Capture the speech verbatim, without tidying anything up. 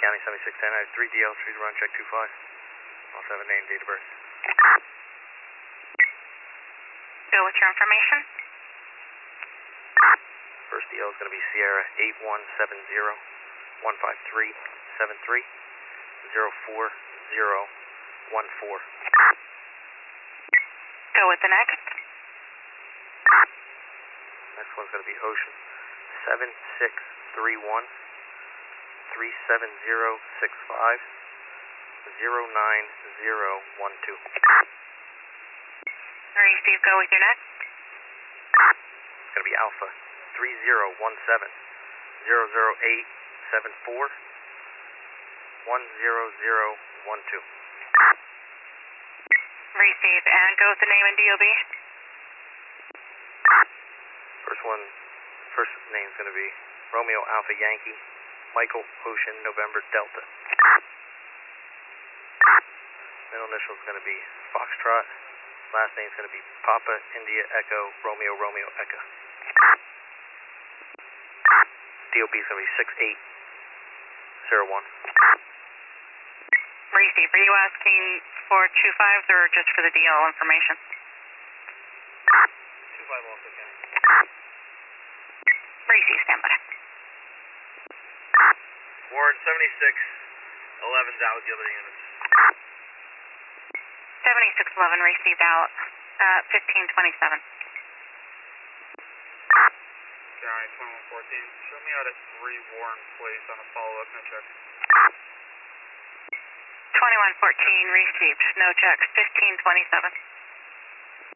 County seventy-six ten. I have three D Ls, free to run, check two five. Also have a name, date of birth. Go with your information. First D L is going to be Sierra eight one seven zero one five three seven three zero four zero one four. Go with the next. Next one's going to be Ocean seven six three one three seven zero six five zero nine zero one two. Receive, go with your next. It's going to be Alpha three zero one seven zero zero eight seven four one zero zero one two. Receive, and go with the name and D O B. First one, first name's going to be Romeo Alpha Yankee Michael Ocean November Delta. Middle initial is going to be Foxtrot. Last name is going to be Papa India Echo Romeo Romeo Echo. D O B is going to be six eight zero one. Receive, are you asking for two fives or just for the D L information? two five also can. Receive, stand by. Ward seventy-six eleven's out with the other units. seventy-six eleven received out at fifteen twenty-seven. County twenty-one fourteen, show me out at three Warren Place on a follow-up, no check. twenty-one fourteen received, no checks, fifteen twenty-seven.